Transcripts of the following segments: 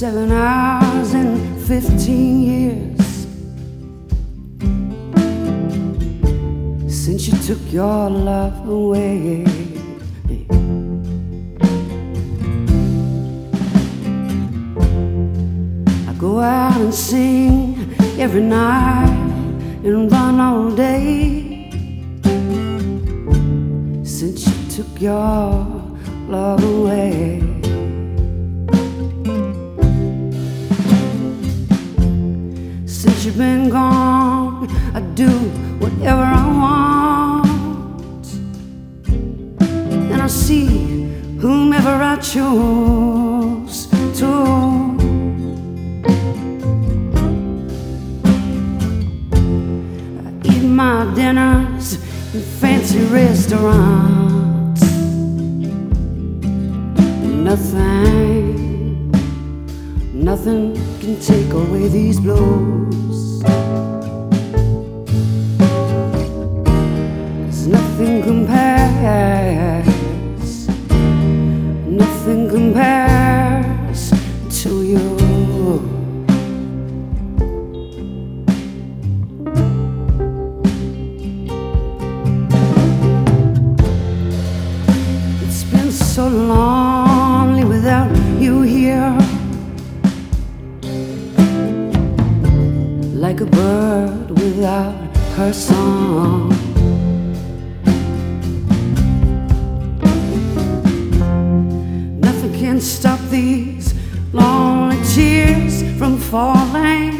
7 hours and 15 years since you took your love away. I go out and sing every night and run all day since you took your love away. Since you've been gone, I do whatever I want, and I see whomever I choose to. I eat my dinners in fancy restaurants. Nothing can take away these blues. 'Cause nothing compares to you. It's been so lonely without you here, like a bird without her song. Nothing can stop these lonely tears from falling.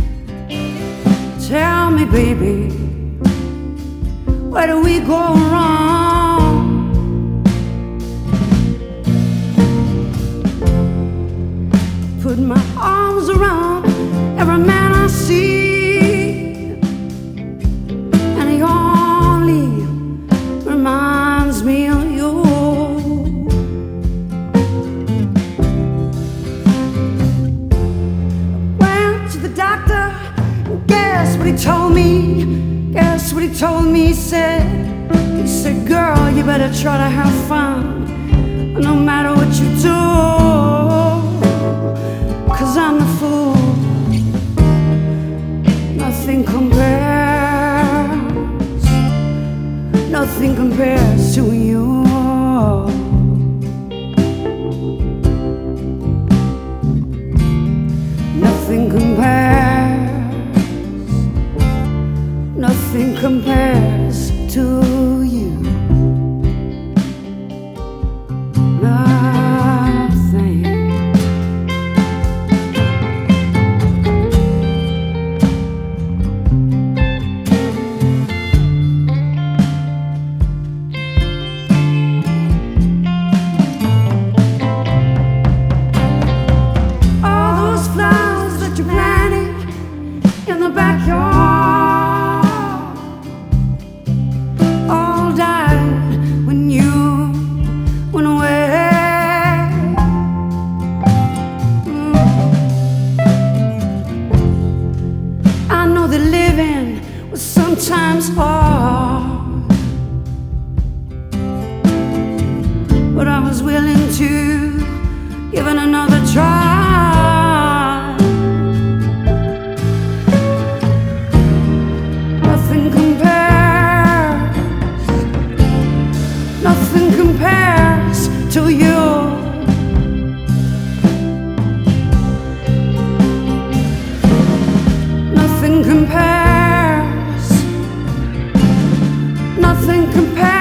Tell me, baby, where do we go wrong? Put my arms around every man I see, and he only reminds me of you. Went to the doctor, and guess what he told me? He said, girl, you better try to have fun, no matter what you do, 'cause I'm the fool. Nothing compares to you. Nothing compares to you. Nothing. In the backyard, all died when you went away. I know that living was sometimes hard, but I was willing to give it another try. Nothing compares to you. Nothing compares. Nothing compares.